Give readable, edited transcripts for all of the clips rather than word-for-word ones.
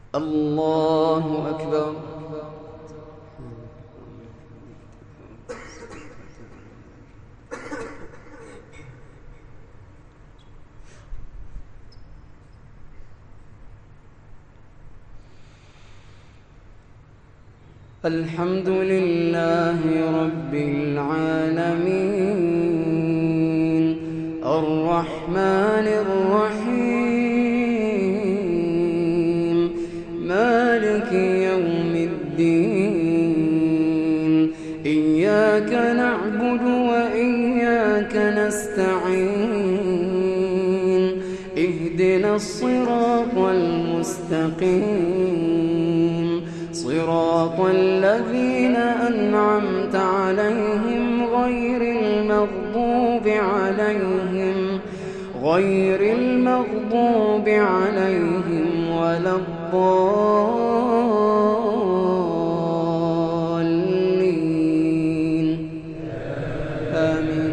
الله أكبر. الحمد لله رب العالمين الرحمن الرحيم مالك يوم الدين إياك نعبد وإياك نستعين اهدنا الصراط المستقيم صراط الذين أنعمت عليهم غير المغضوب عليهم ولا الضالين آمين.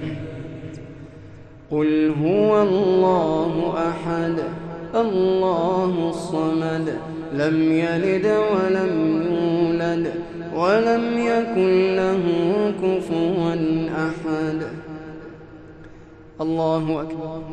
قل هو الله أحد الله الصمد لم يلد ولم يولد ولم يكن له كفوا أحد. الله أكبر.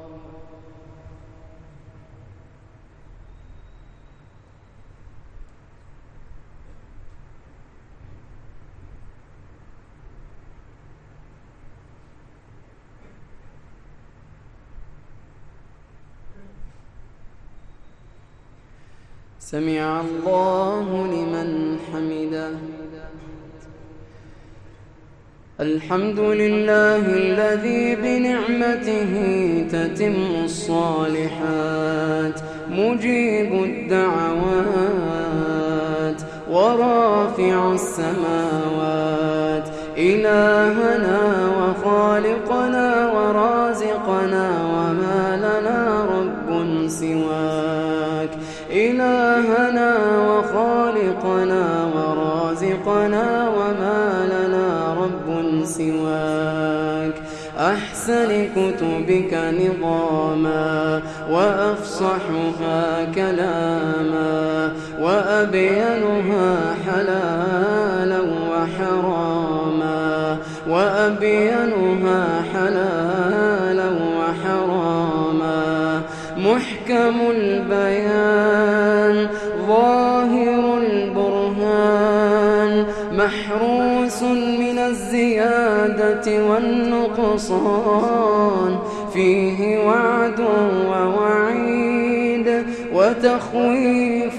سمع الله لمن حمده. الحمد لله الذي بنعمته تتم الصالحات مجيب الدعوات ورافع السماوات إلهنا وخالقنا ورازقنا وما لنا رب سواك إلهنا وخالقنا ورازقنا وما لنا رب سواك أحسن كتبك نظاما وأفصحها كلاما وأبينها حلالا وحراما محكم البيان ظاهر البرهان محروس من الزيادة والنقصان فيه وعد ووعيد وتخويف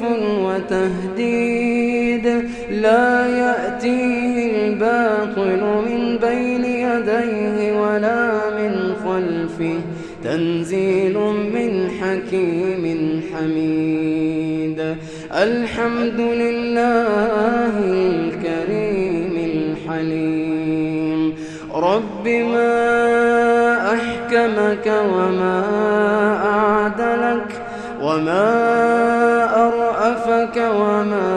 وتهديد لا يأتيه الباطل من بين يديه ولا من خلفه تنزيل من حكيم حميد. الحمد لله الكريم الحليم رب ما أحكمك وما أعدلك وما أرأفك وما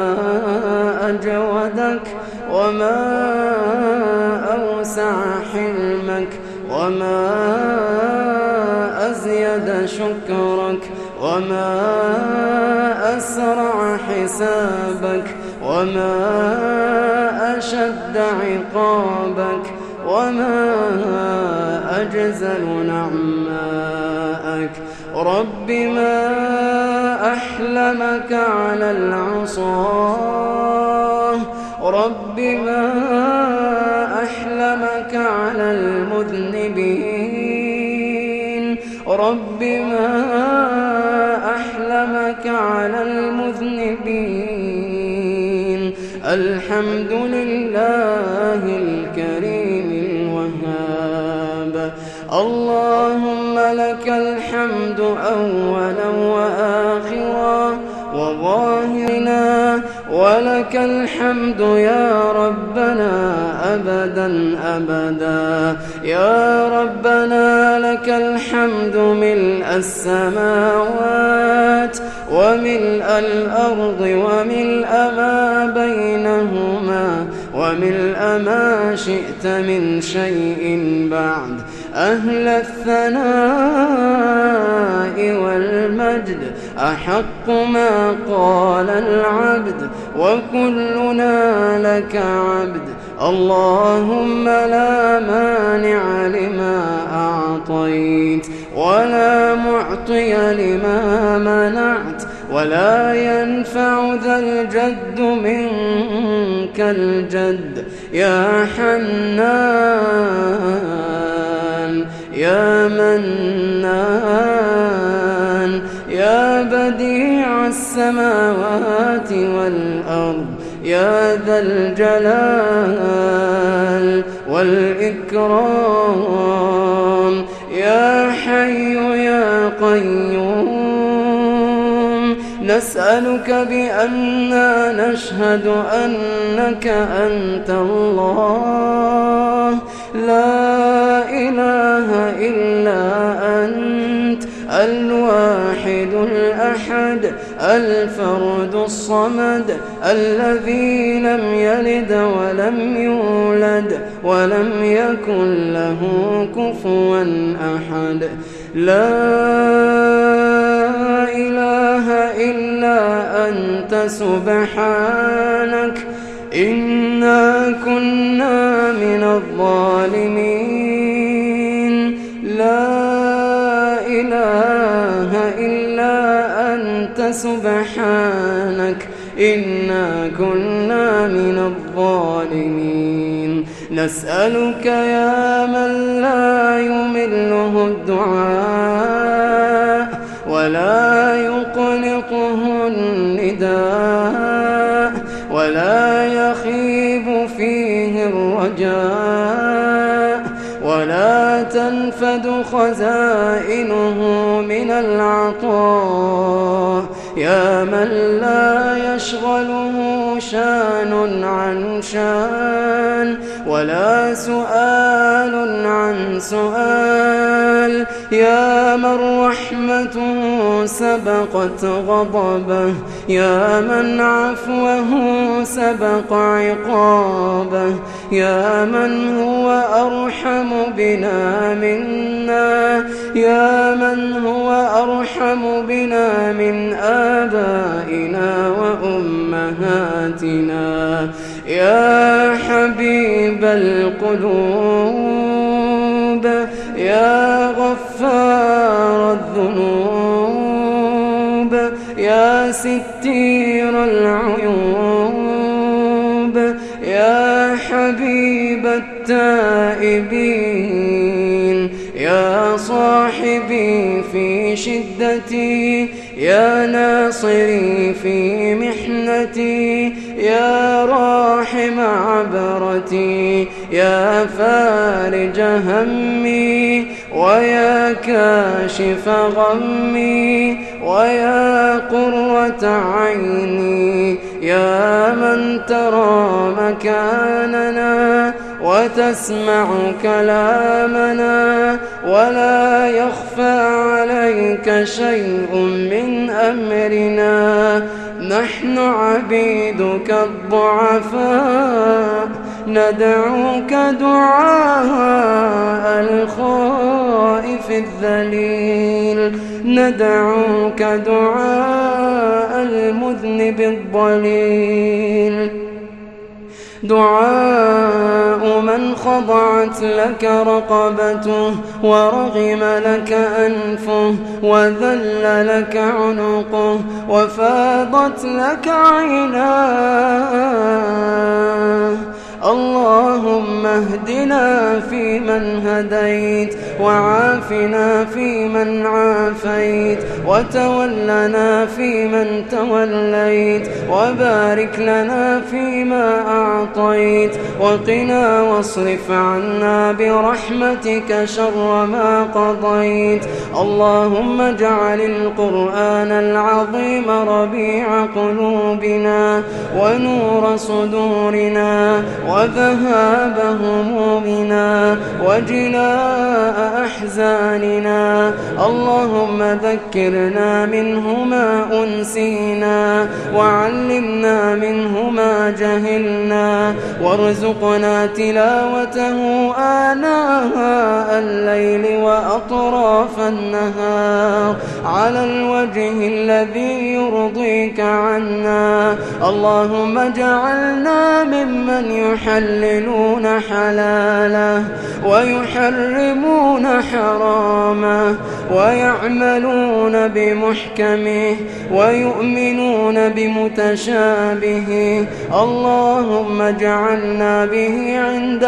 أجودك وما أوسع حلمك وما أزيد شكرك وما أسرع حسابك وما أشد عقابك وما أجزل نعماءك رب ما أحلمك على العصاة رب ما أحلمك على المذنبين رب ما أحلمك على المذنبين. الحمد لله الكريم الوهاب اللهم لك الحمد أولا وآخرا وظاهرنا ولك الحمد يا ربنا أبدا أبدا يا ربنا لك الحمد ملء السماوات وملء الأرض وملء ما بينهما وملء ما شئت من شيء بعد أهل الثناء والمجد أحق ما قال العبد وكلنا لك عبد. اللهم لا مانع لما أعطيت ولا معطي لما منعت ولا ينفع ذا الجد منك الجد. يا حنان يا منان يا بديع السماوات والأرض يا ذا الجلال والإكرام يا حي يا قيوم، نسألك بأننا نشهد أنك أنت الله لا إله إلا أنت الواحد الأحد الفرد الصمد الذي لم يلد ولم يولد ولم يكن له كفوا أحد. لا إله إلا أنت سبحانك إنا كنا من الظالمين. لا إله إلا أنت سبحانك إنا كنا من الظالمين. نسألك يا من لا يمله الدعاء ولا يقلقه النداء ولا يخيب فيه الرجاء ولا تنفد خزائنه من العطاء، يا من لا يشغله شان عن شان ولا سؤال عن سؤال، يا من رحمته سبقت غضبه، يا من عفوه سبق عقابه، يا من هو أرحم بنا منا، يا من هو أرحم بنا من آبائنا وأمهاتنا، يا حبيب القلوب، يا غفار الذنوب، يا ستير العيوب، يا حبيب التائبين، يا صاحبي في شدتي، يا ناصري في محنتي، يا راحم عبرتي، يا فارج همي، ويا كاشف غمي، ويا قرة عيني، يا من ترى مكاننا وتسمع كلامنا ولا يخفى عليك شيء من أمرنا. نحن عبيدك الضعفاء ندعوك دعاء الخائف الذليل، ندعوك دعاء المذنب الضليل، دعاء من خضعت لك رقبته ورغم لك أنفه وذل لك عنقه وفاضت لك عيناه. اللهم اهدنا فيمن هديت وعافنا فيمن عافيت وتولنا فيمن توليت وبارك لنا فيما أعطيت وقنا واصرف عنا برحمتك شر ما قضيت. اللهم اجعل القرآن العظيم ربيع قلوبنا ونور صدورنا وذهاب همومنا وجلاء أحزاننا. اللهم ذكرنا منه ما أنسينا وعلمنا منه ما جهلنا، وارزقنا تلاوته آناء الليل وأطراف النهار على الوجه الذي يرضيك عنا. اللهم اجعلنا ممن يحللون حلاله ويحرمون حرامه ويعملون بمحكمه ويؤمنون بمتشابهه. اللهم اجعلنا به عند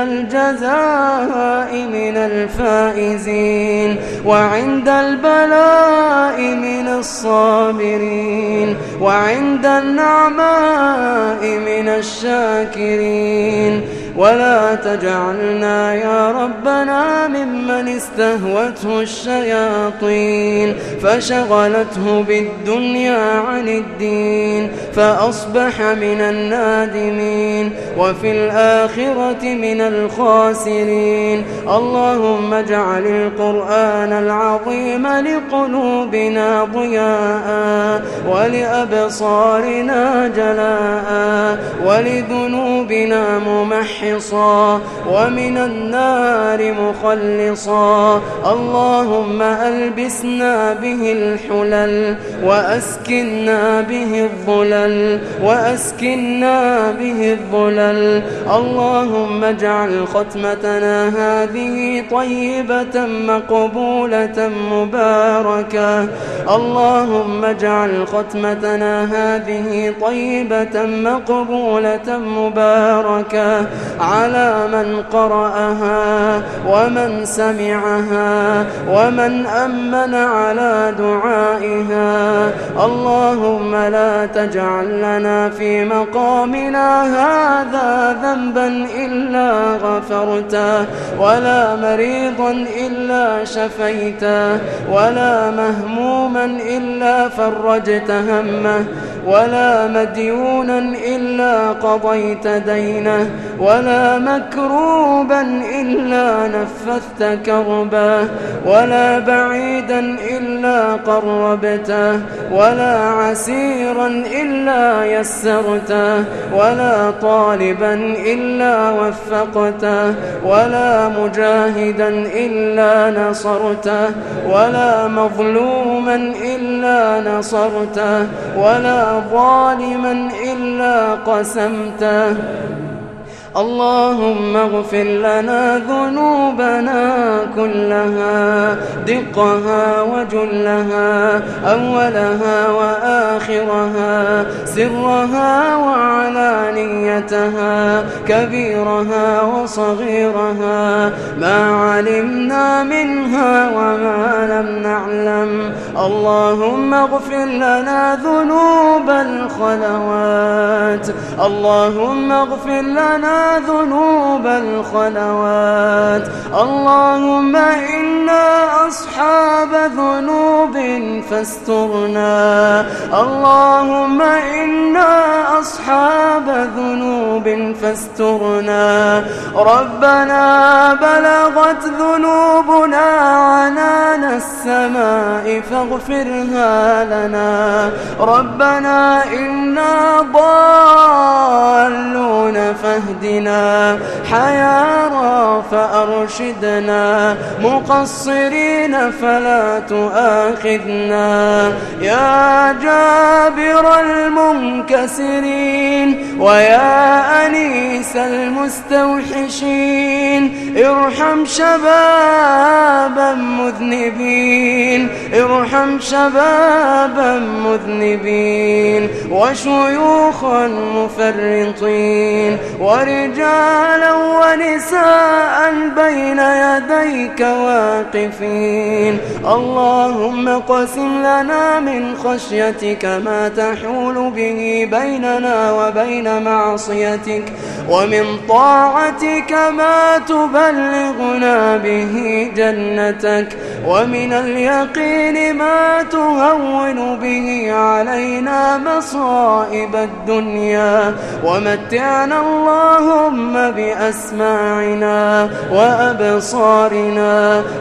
الجزاء من الفائزين، وعند البلاء من الصابرين، وعند النعماء من الشاكرين. ولا تجعلنا يا ربنا ممن استهوته الشياطين فشغلته بالدنيا عن الدين فأصبح من النادمين وفي الآخرة من الخاسرين. اللهم اجعل القرآن العظيم لقلوبنا ضياء، ولأبصارنا جلاء، ولذنوبنا ممحصا، ومن النار مخلصا. اللهم ألبسنا به الحلل وأسكننا به الظلل، وأسكننا به الظلل. اللهم اجعل ختمتنا هذه طيبة مقبولة مباركة. اللهم اجعل ختمتنا هذه طيبة مقبولة مباركة على من قرأها ومن سمعها ومن أمن على دعائها. اللهم لا تجعل لنا في مقامنا هذا ذنبا إلا غفرته، ولا مريضا إلا شفيته، ولا مهموما إلا فرجت همه، ولا مديونا إلا قضيت دينه، ولا مكروبا إلا نفثت كربه، ولا بعيدا إلا قربته، ولا عسيرا إلا يسرته، ولا طالبا إلا وفقته، ولا مجاهدا إلا نصرته، ولا مظلوما إلا نصرته، ولا ظالما إلا قسمته. اللهم اغفر لنا ذنوبنا كلها، دقها وجلها، أولها وآخرها، سرها وعلانيتها، كبيرها وصغيرها، ما علمنا منها وما لم نعلم. اللهم اغفر لنا ذنوب الخلوات، اللهم اغفر لنا ذنوب الخلوات. اللهم إنا أصحاب ذنوب فاسترنا، اللهم إنا أصحاب ذنوب فاسترنا. ربنا بلغت ذنوبنا عنان السماء فاغفرها لنا. ربنا إنا ضالون فاهدنا، حيارى فأرشدنا، مقصرين فلا تؤاخذنا. يا جابر المنكسرين ويا أنيس المستوحشين، ارحم شبابا مذنبين، ارحم شبابا مذنبين، وشيوخا مفرطين، ورجالا ونساء بين يديك واقفين. اللهم اقسم لنا من خشيتك ما تحول به بيننا وبين معصيتك، ومن طاعتك ما تبلغنا به جنتك، ومن اليقين ما تهون به علينا مصائب الدنيا، ومتعنا اللهم بأسماعنا وأبصارنا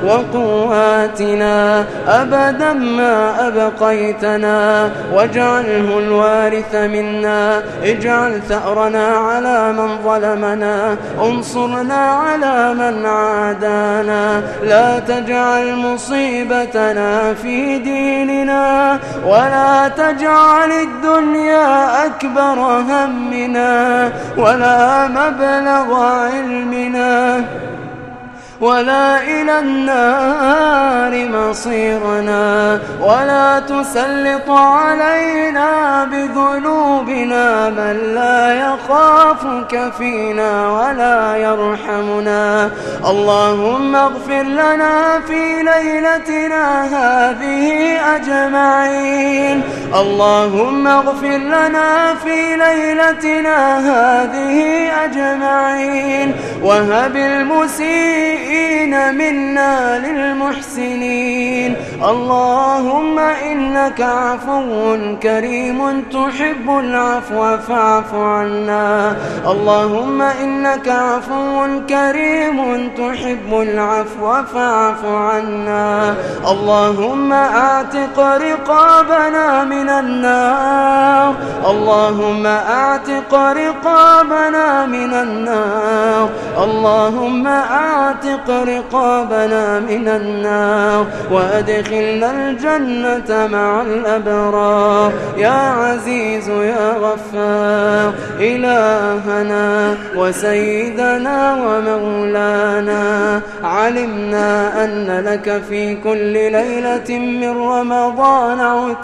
وقواتنا أبدا ما أبقيتنا، واجعله الوارث منا، اجعل ثأرنا على من ظلمنا، انصرنا على من عادانا، لا تجعل مصيبتنا في ديننا، ولا تجعل الدنيا أكبر همنا ولا مبلغ علمنا ولا إلى النار مصيرنا، ولا تسلط علينا بذنوبنا من لا يخافك فينا ولا يرحمنا. اللهم اغفر لنا في ليلتنا هذه أجمعين، اللهم اغفر لنا في ليلتنا هذه أجمعين، وهب المسيئين منا للمحسنين. اللهم إنك عفو كريم تحب العفو فاعف عنا، اللهم إنك عفو كريم تحب العفو فاعف عنا. اللهم اعتق رقابنا من النار، اللهم اعتق رقابنا من النار، اللهم اعتق رقابنا من النار، وأدخلنا الجنة مع الأبرار. يا عزيز يا غفار، إلهنا وسيدنا ومولانا، علمنا أن لك في كل ليلة من رمضان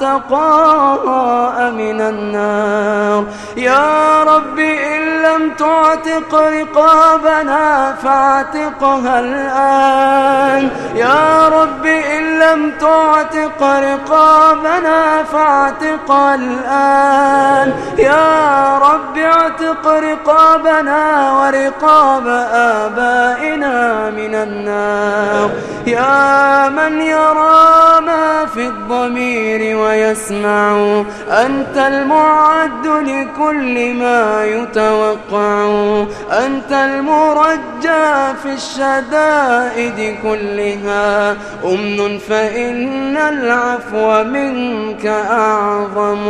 عتقاء من النار. يا رب إن لم تعتق رقابنا فاعتقها الآن، يا رب إن لم تعتق رقابنا فاعتقها الآن، يا رب اعتق رقابنا ورقاب آبائنا من النار. يا من يرى ما في الضمير ويسمع، أنت المعد لكل ما يتوقع، أنت المرجى في الشدائد كلها، أمن فإن العفو منك أعظم.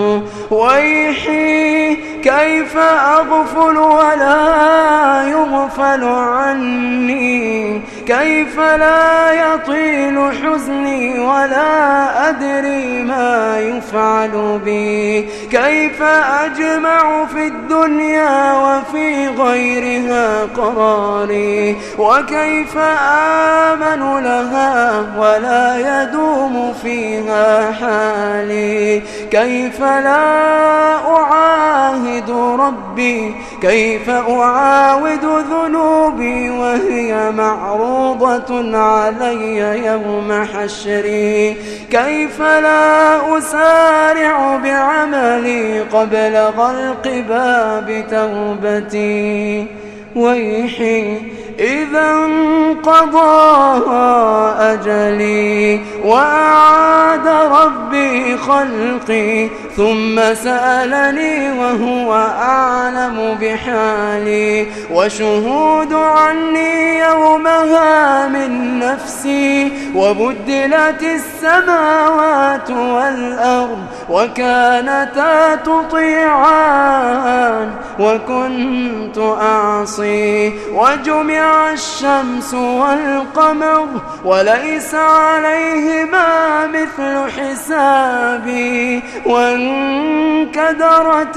ويحي كيف أغفل ولا يغفل عني، كيف لا يطيل حزني ولا أدري ما يفعل بي، كيف أجمع في الدنيا وفي غيرها قراري، وكيف آمن لها ولا يدوم فيها حالي، كيف لا أعاهد ربي، كيف أعاود ذنوبي وهي معروضة علي يوم حشري، كيف لا أسارع بعملي قبل غلق باب توبتي. ويحي إذا انقضى أجلي وأعاد ربي خلقي، ثم سألني وهو أعلم بحالي، وشهود عني يومها من نفسي، وبدلت السماوات والأرض وكانتا تطيعان وكنت أعصي، وجمع الشمس والقمر وليس عليهما مثل حسابي، وانكدرت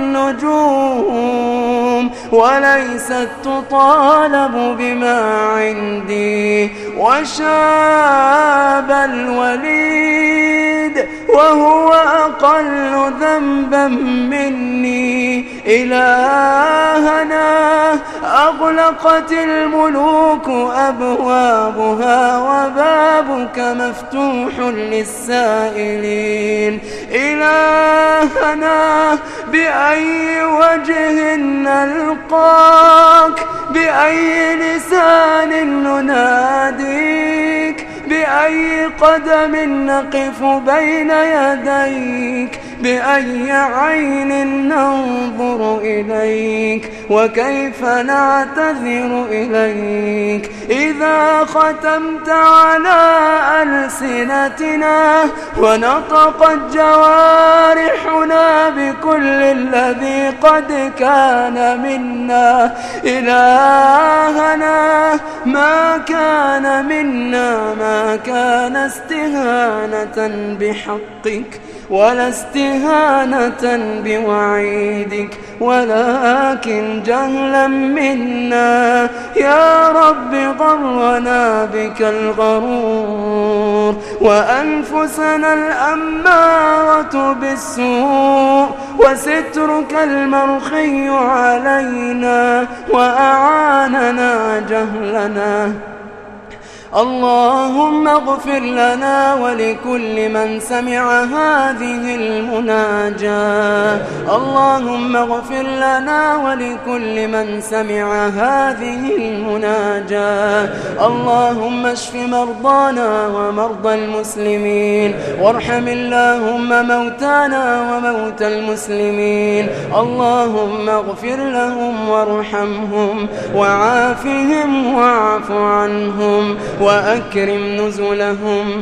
النجوم وليست تطالب بما عندي، وشاب الوليد وهو أقل ذنبا مني. إلهنا أغلقت الملوك أبوابها وبابك مفتوح للسائلين. إلهنا بأي وجه نلقاك، بأي لسان نناديك، بأي قدم نقف بين يديك، بأي عين ننظر إليك، وكيف نعتذر إليك إذا ختمت على ألسنتنا ونطقت جوارحنا بكل الذي قد كان منا. إلهنا ما كان منا، ما كان استهانة بحقك ولا استهانة بوعيدك، ولكن جهلا منا. يا رب غرنا بك الغرور، وأنفسنا الأمارة بالسوء، وسترك المرخي علينا وأعاننا جهلنا. اللهم اغفر لنا ولكل من سمع هذه المناجاة. اللهم اغفر لنا ولكل من سمع هذه المناجاة. اللهم اشف مرضانا ومرضى المسلمين، وارحم اللهم موتانا وموتى المسلمين. اللهم اغفر لهم وارحمهم وعافهم واعف عنهم، وأكرم نزلهم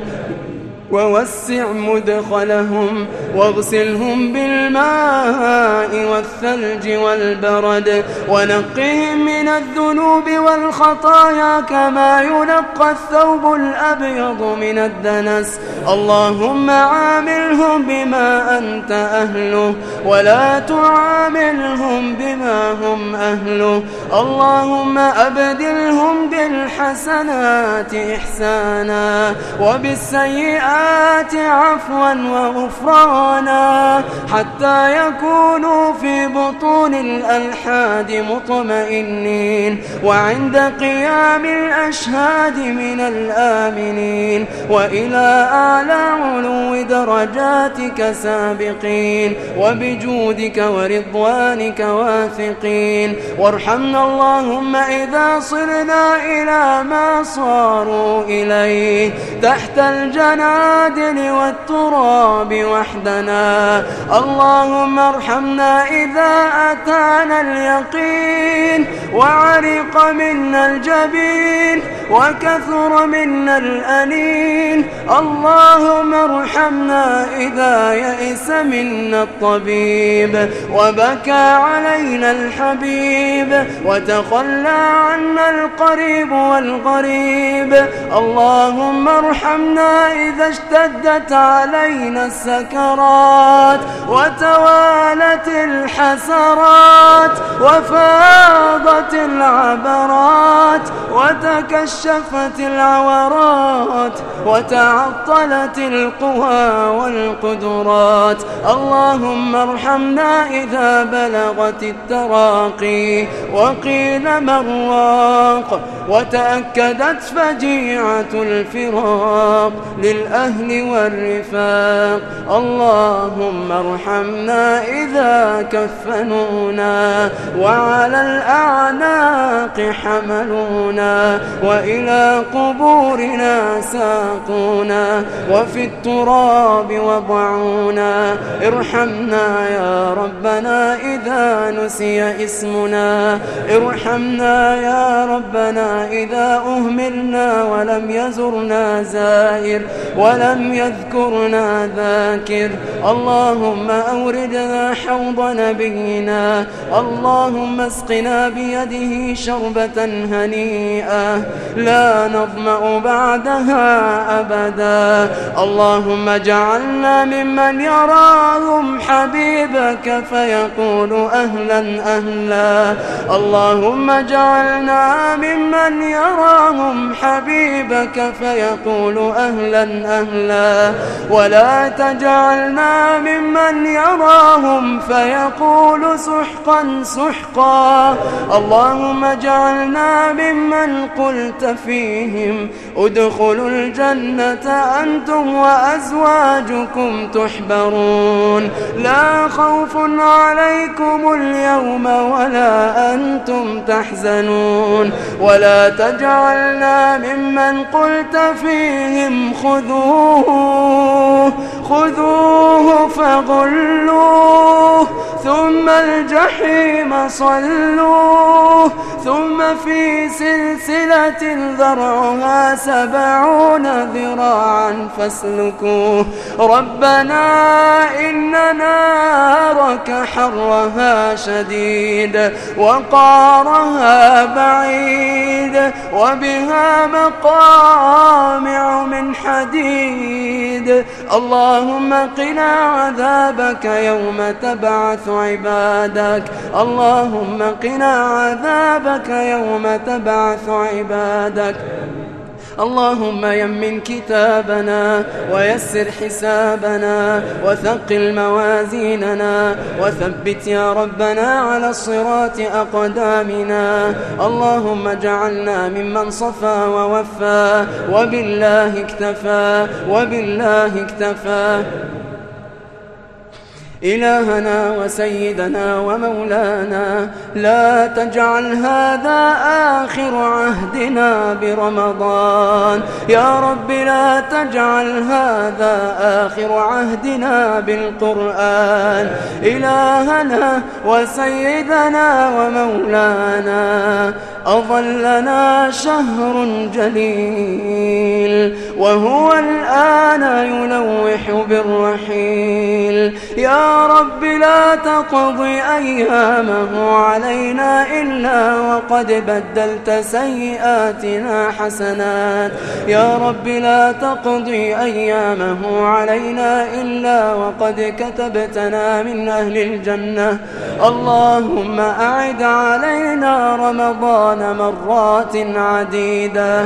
ووسع مدخلهم، واغسلهم بالماء والثلج والبرد، ونقهم من الذنوب والخطايا كما ينقى الثوب الأبيض من الدنس. اللهم عاملهم بما أنت أهله، ولا تعاملهم بما هم أهله. اللهم أبدلهم بالحسنات إحسانا، وبالسيئات عفوا وغفرانا، حتى يكونوا في بطون الألحاد مطمئنين، وعند قيام الأشهاد من الآمنين، وإلى أعلى علو درجاتك سابقين، وبجودك ورضوانك واثقين. وارحمنا اللهم إذا صرنا إلى ما صاروا إليه تحت الجنادل والتراب وحدنا. اللهم ارحمنا إذا أتانا اليقين وعرق منا الجبين وكثر منا الأنين. اللهم ارحمنا إذا يئس منا الطبيب وبكى علينا الحبيب وتخلى عنا القريب والغريب. اللهم ارحمنا إذا اشتدت علينا السكرات وتوالت الحسرات وفاضت العبرات وتكشفت العورات وتعطلت القوى والقدرات. اللهم ارحمنا إذا بلغت التراقي وقيل مرواق وتأكدت فجيعة الفراق للأهل والرفاق. اللهم ارحمنا إذا كفنونا وعلى الأعناق حملونا وإلى قبورنا ساقونا وفي التراب وضعونا. ارحمنا يا ربنا إذا نسي اسمنا، ارحمنا يا ربنا إذا أهملنا ولم يزرنا زائر ولم يذكرنا ذاكر. اللهم أوردنا حوض نبينا، اللهم اسقنا بيده شربة هنيئة لا نظمأ بعدها أبدا. اللهم اجعلنا ممن يراهم حبيبك فيقول أهلا أهلا. اللهم اجعلنا ممن يراهم حبيبك فيقول أهلا أهلا، ولا تجعلنا ممن يراهم فيقول سحقا سحقا. اللهم اجعلنا ممن قلت قلت فيهم ادخلوا الجنة أنتم وأزواجكم تحبرون لا خوف عليكم اليوم ولا أنتم تحزنون ولا تجعلنا ممن قلت فيهم خذوه فغلوه ثم الجحيم صلوه ثم في سلسلة ذرعها 70 ذراعا فاسلكوه ربنا إن نارك حرها شديد وقارها بعيد وبها مقامع من حديد اللهم قنا عذابك يوم تبعث عبادك اللهم قنا عذابك يوم تبعث عبادك اللهم يمن كتابنا ويسر حسابنا وثقل موازيننا وثبت يا ربنا على الصراط أقدامنا اللهم اجعلنا ممن صفى ووفى وبالله اكتفى إلهنا وسيدنا ومولانا لا تجعل هذا آخر عهدنا برمضان يا رب لا تجعل هذا آخر عهدنا بالقرآن إلهنا وسيدنا ومولانا أظلنا شهر جليل وهو الآن يلوح بالرحيل يا رب لا تقضي أيامه علينا إلا وقد بدلت سيئاتنا حسنات يا رب لا تقضي أيامه علينا إلا وقد كتبتنا من أهل الجنة اللهم أعد علينا رمضان مرات عديدة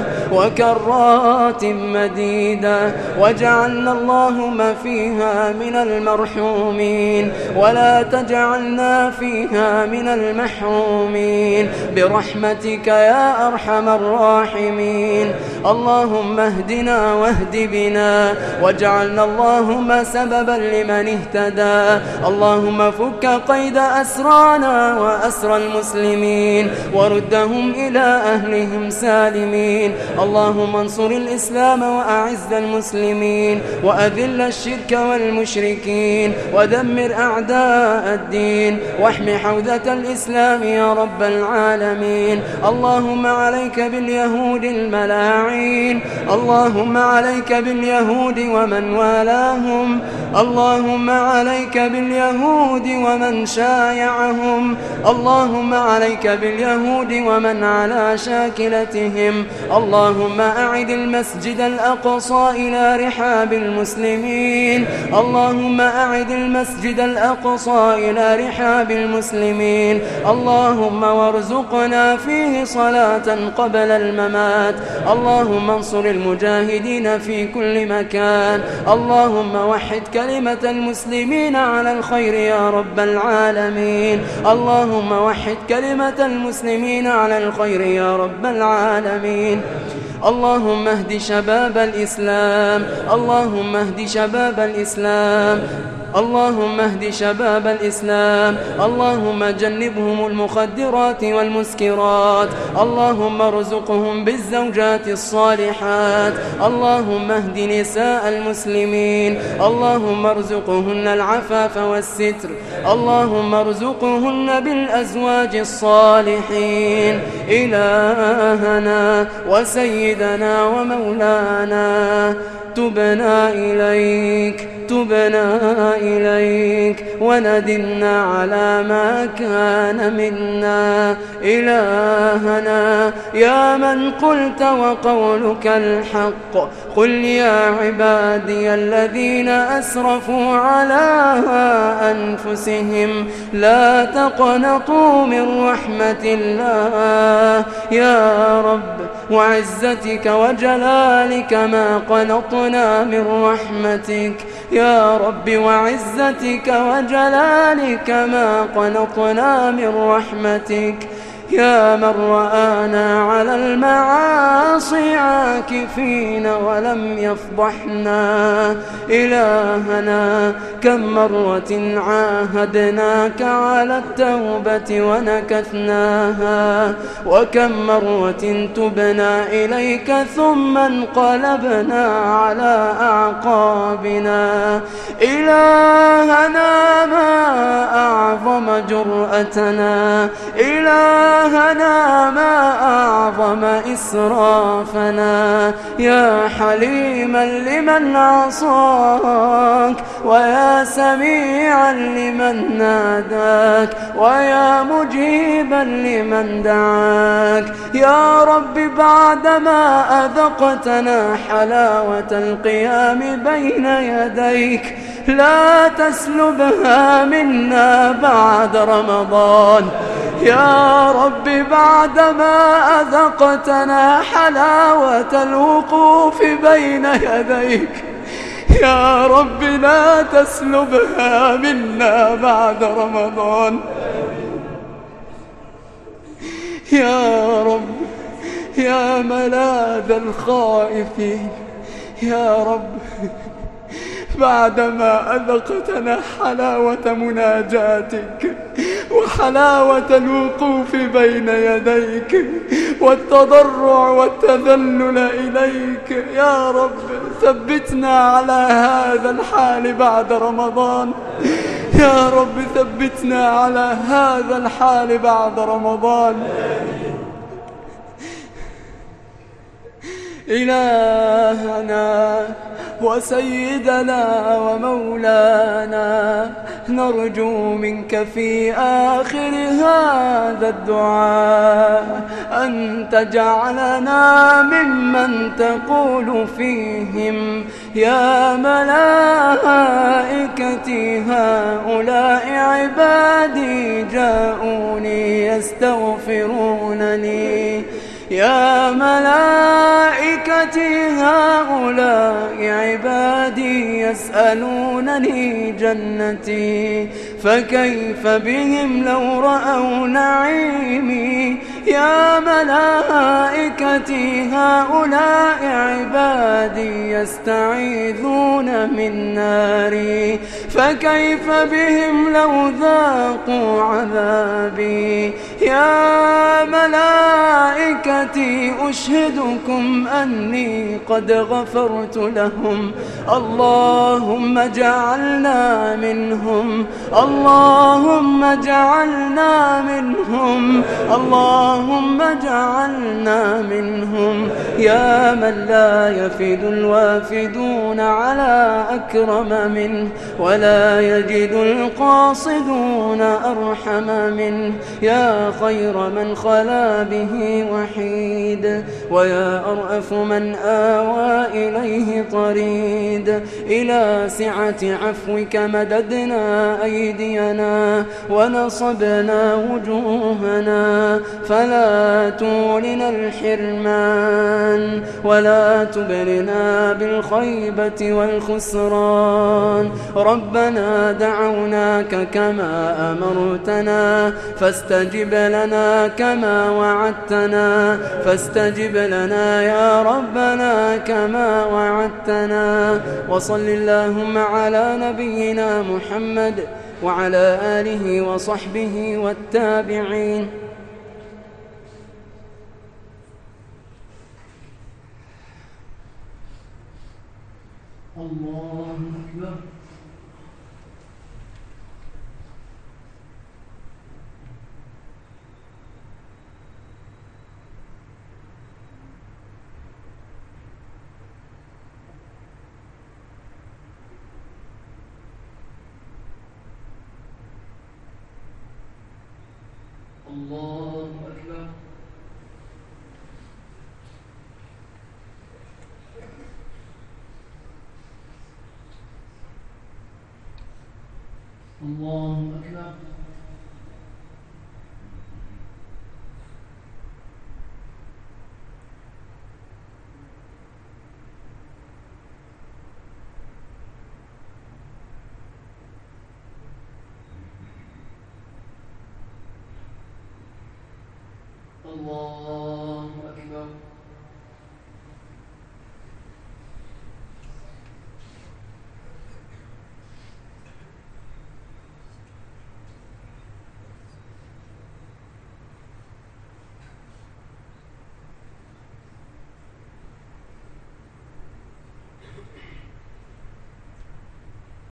وكرات مديدة واجعلنا اللهم فيها من المرحومين ولا تجعلنا فيها من المحرومين برحمتك يا أرحم الراحمين اللهم اهدنا واهد بنا واجعلنا اللهم سببا لمن اهتدى اللهم فك قيد أسرانا وأسر المسلمين وردهم إلى أهلهم سالمين اللهم انصر الإسلام وأعز المسلمين وأذل الشرك والمشركين ودمر أعداء الدين واحم حوزة الإسلام يا رب العالمين اللهم عليك باليهود الملاعين اللهم عليك باليهود ومن والاهم اللهم عليك باليهود ومن شايعهم اللهم عليك باليهود ومن على شاكلتهم اللهم أعد المسجد الأقصى إلى رحاب المسلمين اللهم أعد المسجد الأقصى إلى رحاب المسلمين اللهم وارزقنا فيه صلاة قبل الممات اللهم انصر المجاهدين في كل مكان اللهم وحد كلمة المسلمين على الخير يا رب العالمين اللهم وحد كلمة المسلمين على الخير يا رب العالمين اللهم اهد شباب الإسلام اللهم اهد شباب الإسلام اللهم اهد شباب الإسلام اللهم جنبهم المخدرات والمسكرات اللهم ارزقهم بالزوجات الصالحات اللهم اهد نساء المسلمين اللهم ارزقهن العفاف والستر اللهم ارزقهن بالأزواج الصالحين إلهنا وسيدنا ومولانا تبنا إليك وندمنا على ما كان منا إلهنا يا من قلت وقولك الحق قل يا عبادي الذين أسرفوا على أنفسهم لا تقنطوا من رحمة الله يا رب وعزتك وجلالك ما قنطنا من رحمتك يا رب وعزتك وجلالك ما قنطنا من رحمتك يا من رآنا على المعاصي عاكفين ولم يفضحنا. إلهنا كم مرة عاهدناك على التوبة ونكثناها، وكم مرة تبنا إليك ثم انقلبنا على أعقابنا. إلهنا ما أعظم جرأتنا، إلهنا ما أعظم إسرافنا. يا حليما لمن عصاك، ويا سميعا لمن ناداك، ويا مجيبا لمن دعاك. يا رب بعدما أذقتنا حلاوة القيام بين يديك لا تسلبها منا بعد رمضان. يا رب بعدما أذقتنا حلاوة الوقوف بين يديك، يا رب لا تسلبها منا بعد رمضان. يا رب يا ملاذ الخائفين، يا رب بعدما أذقتنا حلاوة مناجاتك وحلاوة الوقوف بين يديك والتضرع والتذلل إليك، يا رب ثبتنا على هذا الحال بعد رمضان. يا رب ثبتنا على هذا الحال بعد رمضان. إلهنا وسيدنا ومولانا، نرجو منك في آخر هذا الدعاء أن تجعلنا ممن تقول فيهم: يا ملائكتي هؤلاء عبادي جاءوني يستغفرونني. يا ملائكتي هؤلاء عبادي يسألونني جنتي، فكيف بهم لو رأوا نعيمي. يا ملائكتي هؤلاء عبادي يستعيذون من ناري، فكيف بهم لو ذاقوا عذابي. يا ملائكتي أشهدكم أني قد غفرت لهم. اللهم اجعلنا منهم، اللهم اجعلنا منهم، اللهم اجعلنا منهم. يا من لا يفد الوافدون على أكرم منه، ولا يجد القاصدون أرحم منه. يا خير من خلا به وحيد، ويا أرأف من آوى إليه طريد. إلى سعة عفوك مددنا أيدينا ونصبنا وجوهنا، فلا تولنا الحرمان ولا تبلنا بالخيبة والخسران. ربنا دعوناك كما أمرتنا، فاستجب لنا كما وعدتنا، فاستجب لنا يا ربنا كما وعدتنا. وصل اللهم على نبينا محمد وعلى آله وصحبه والتابعين. الله أكبر. الله أكبر. الله أكبر. الله أكبر.